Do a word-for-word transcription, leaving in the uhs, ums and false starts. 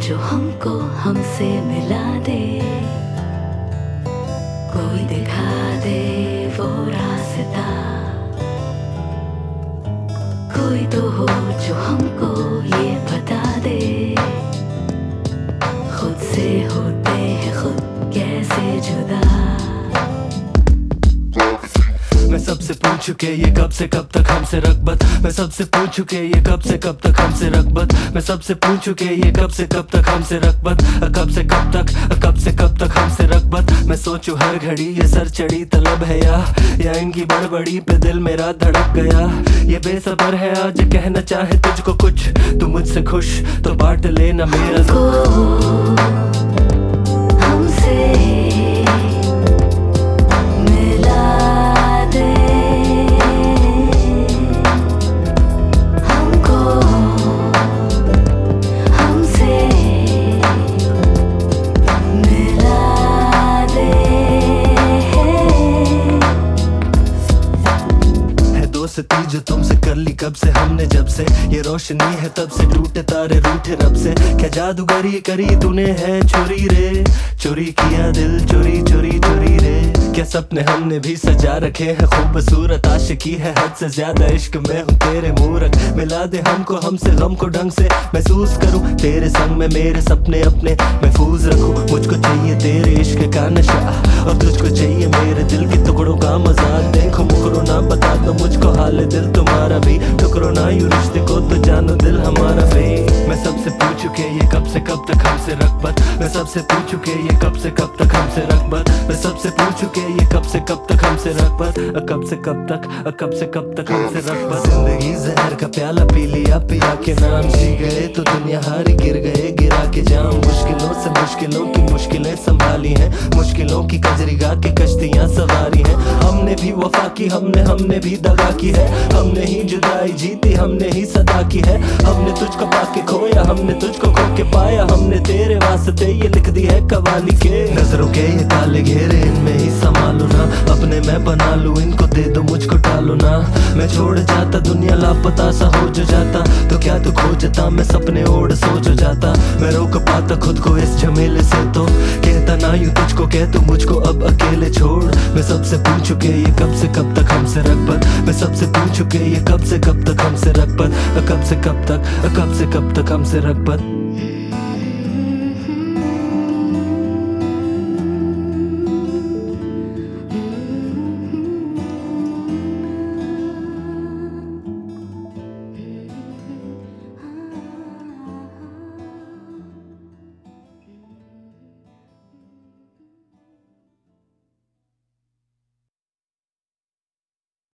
जो हमको हमसे मिला दे, कोई दिखा दे वो रास्ता, कोई तो हो जो हमको ये बता दे, खुद से होते हैं खुद कैसे जुदा। मैं सबसे पूछूं के ये कब से कब तक हमसे रगबत, मैं सबसे पूछूं के ये कब से कब तक हमसे रगबत, मैं सबसे पूछूं के ये कब से कब तक हमसे रगबत, कब से कब तक कब से कब तक हमसे रगबत। मैं सोचूं हर घड़ी ये सर चढ़ी तलब है या या इनकी बड़बड़ी पे दिल मेरा धड़क गया। ये बेसबर है आज कहना चाहे तुझको कुछ, तू मुझसे खुश तो बांट लेना मेरा हमसे दोस्ती जो तुमसे कर ली कब से हमने, जब से ये रोशनी है तब से टूटे तारे रूठे रब से। क्या जादूगरी करी तूने है चोरी रे, चोरी किया दिल चोरी चोरी चोरी रे। क्या सपने हमने भी सजा रखे हैं खूबसूरत, आशिकी है हद से ज्यादा इश्क में हूँ तेरे मूरत। मिला दे हमको हमसे गम को ढंग से महसूस करूँ, तेरे संग में मेरे सपने अपने महफूज रखूँ। मुझको चाहिए तेरे इश्क का नशा और तुझको चाहिए मेरे दिल के टुकड़ों का मजाक। देखो मुकरो ना बता दो मुझको हाल दिल तुम्हारा भी, टुकड़ो ना यूं रिश्ते को तो जानो दिल हमारा भी। मैं सबसे पूछूं के ये कब से कब तक हमसे रगबत, मैं सबसे पूछूं के ये कब से कब तक हमसे रगबत, मैं सबसे पूछूं के ये कब से कब तक हमसे रगबत, कब से कब तक कब से कब तक हमसे रगबत। जिंदगी जहर का प्याला पी लिया पिया के नाम, जी गए तो दुनिया हारी गिर गए गिरा के जाम। मुश्किलों से मुश्किलों की मुश्किलें संभाली हैं, मुश्किलों की कजरी गा के कश्तियां सवारी हैं। हमने भी वफा की हमने हमने भी दगा की है, हमने ही जुदाई जीती हमने ही सदा की है। हमने तुझको पाके खोया हमने तुझको खो के पाया, हमने तेरे वास्ते ये लिख दी है कवाली के। नजरों के ये काले घेरे इनमें ही संभालो ना, अपने मैं बना लूं इनको दे दो मुझको टालो ना। मैं छोड़ जाता दुनिया लापता सा हो जो जाता, तो क्या तू खोजता मैं सपने ओढ़ सो जो जाता। मैं रोक पाता खुद को इस झमेले से तो कहता ना यूं तुझको कह तू मुझको अब अकेले छोड़। मैं सबसे पूछूं के ये कब से कब तक हमसे रगबत, मैं सबसे पूछूं के ये कब से कब तक हमसे रगबत, कब से कब तक कब से कब तक हमसे रगबत।